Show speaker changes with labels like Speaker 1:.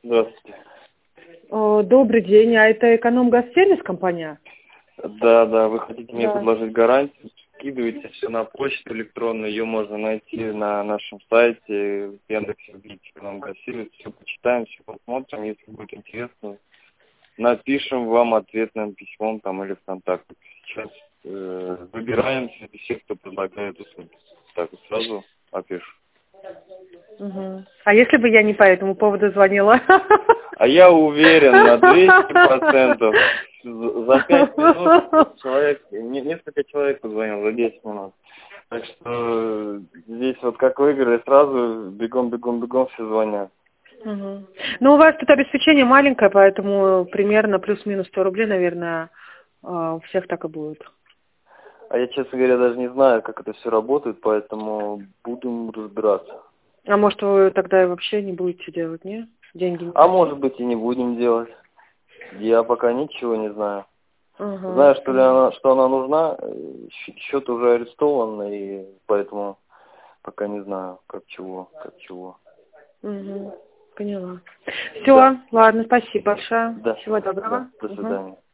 Speaker 1: Здравствуйте.
Speaker 2: Добрый день, а это эконом-газ-сервис компания?
Speaker 1: Да, вы хотите мне
Speaker 2: Да.
Speaker 1: предложить гарантию? Скидывайте все на почту электронную, ее можно найти на нашем сайте, в Яндексе, вбейте эконом-газ-сервис, все почитаем, все посмотрим, если будет интересно, напишем вам ответным письмом там или в контактах. Сейчас выбираем среди всех, кто предлагает услуги. Так вот сразу опишу.
Speaker 2: Угу. А если бы я не по этому поводу звонила?
Speaker 1: А я уверен на 200%. За 5 минут несколько человек позвонил, за 10 минут. Так что здесь вот как вы говорили, сразу бегом все звонят.
Speaker 2: Угу. Ну, у вас тут обеспечение маленькое, поэтому примерно плюс-минус 100 рублей, наверное, у всех так и будет.
Speaker 1: А я, честно говоря, даже не знаю, как это все работает, поэтому будем разбираться.
Speaker 2: А может, вы тогда и вообще не будете делать, не? Деньги не
Speaker 1: А
Speaker 2: хотите?
Speaker 1: может быть и не будем делать. Я пока ничего не знаю.
Speaker 2: Ага.
Speaker 1: Знаю, что она нужна, счет уже арестован, и поэтому пока не знаю, как чего.
Speaker 2: Угу. Поняла. Все,
Speaker 1: Да.
Speaker 2: ладно, спасибо большое.
Speaker 1: Да.
Speaker 2: Всего доброго.
Speaker 1: До свидания.